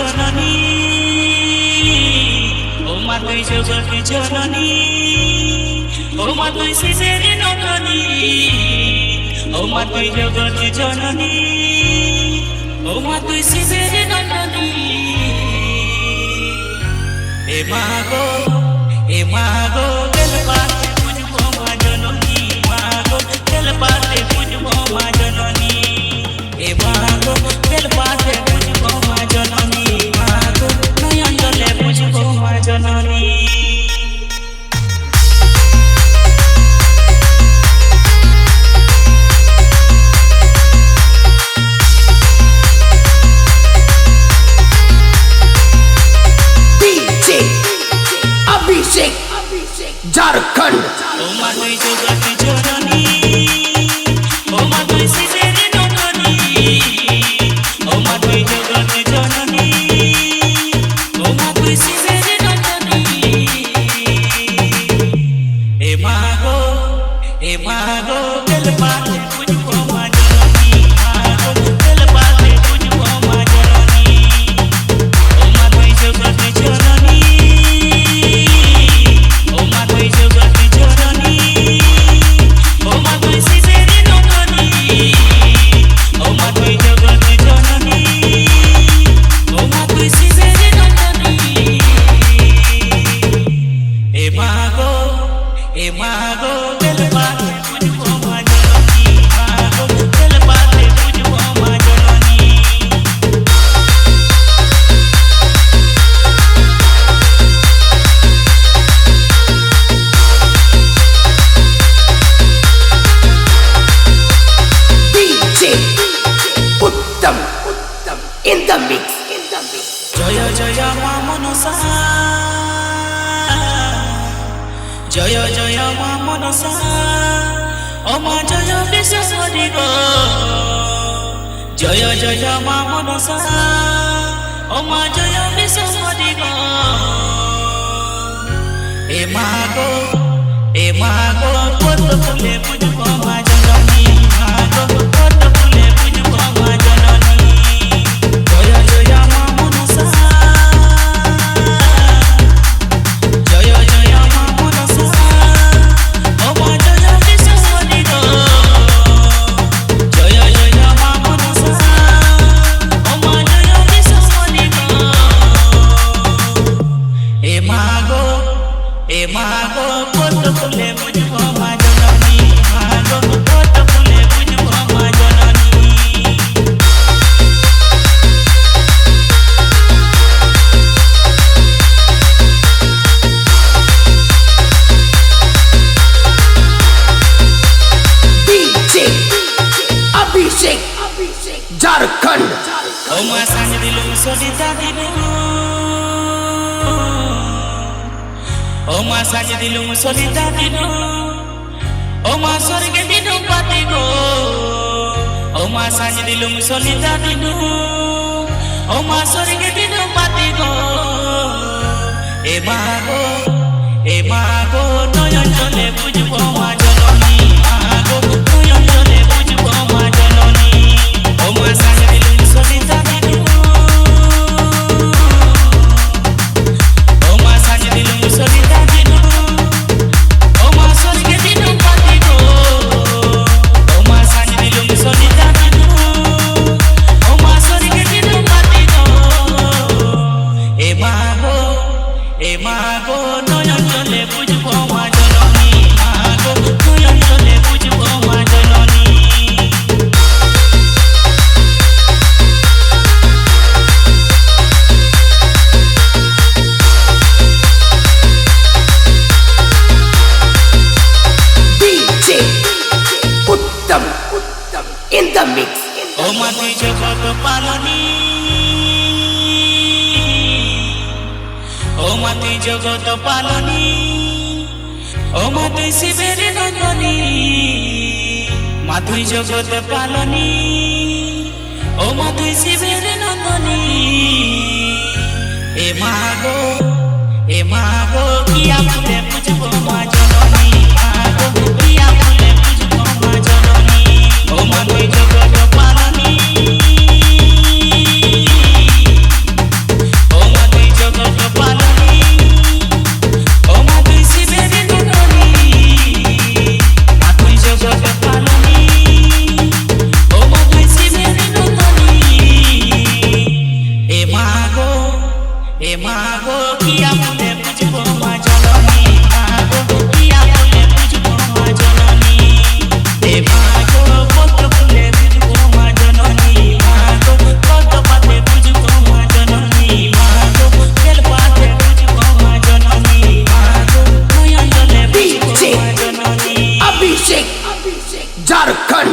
जननी ओ मा तुई जगत जननी ओ मा तुई सिसेरी नंदनी ओ मा तुई जगत जननी ओ मा तुई सिसेरी नंदनी ए मागो दिल पाते मुझको मा जननी मागो दिल पाते मुझको मा जननी ए मागो दिल पाते मुझको मा जननी मागो नयन जले मुझको मा जननी झारखंड ओ मा तुई जगत जननी ओ मा तुई सिसेरी नंदनी ओ मा तुई जगत जननी ओ मा तुई सिसेरी नंदनी ए मागो दिल पाते मुझको मा जननी मागो दिल पाते मुझको मा जननी ओ मा तुई जगत जननी मागो दिल पाते मुझको मा जननी मागो दिल पाते मुझको मा जननी DJ उत्तम in the mix जय जय मा मनसा जय जय मा मनसा ओ मा जय विश्वरी गो जय जय मा मनसा ओ मा जय विश्वरी गो ए मागो कोत फुले मुझको मा जननी मागो कोत फुले मुझको मा जननी जय जय मा मनसा जय जय मा मनसा ओ मा जय विश्वरी गो जय जय मा मनसा ओ मा जय विश्वरी गो ए मागो कोत फुले मुझको मा जननी मागो कोत फुले मुझको मा जननी DJ अभिषेक झारखंड ओ मा सांग दिलु सोडिता दिलु ओ मा सांग दिलु सोडिता दिलु ओ मा स्वर्गे दिनु पाती गो ओ मा सांग दिलु सोडिता दिलु ओ मा स्वर्गे दिनु पाती गो ए मागो नयन जले मुझको मा जननी मागो नयन जले मुझको मा जननी ओ मा सांग दिलु सोडिता दिलु ओ मा सांग दिलु सोडिता दिलु ओ मा स्वर्गे दिनु पाती गो ओ मा सांग दिलु सोडिता दिलु ओ मा स्वर्गे दिनु पाती गो ए मागो नयन जले मुझको मा जननी मागो नयन जले मुझको मा जननी DJ उत्तम in the mix ओ मा तुई जगत पालनी ओ मा तुई जगत पालनी ओ मा तुई शिवेरी नंदनी मा तुई जगत पालनी ओ मा तुई शिवेरी नंदनी ए मागो किया फुले मुझको मा जननी मागो किया फुले मुझको मा जननी ओ मा तुई जगत पालनी এ মা গো কিয়া বলে বুঝবো মা জননী মা গো কিয়া বলে বুঝবো মা জননী এ মা গো কত বলে বুঝবো মা জননী মা গো কত পাতে বুঝবো মা জননী মা গো খেল পাতে বুঝবো মা জননী মা গো নয়ন জলে বুঝবো মা জননী Abhishek Jharkhand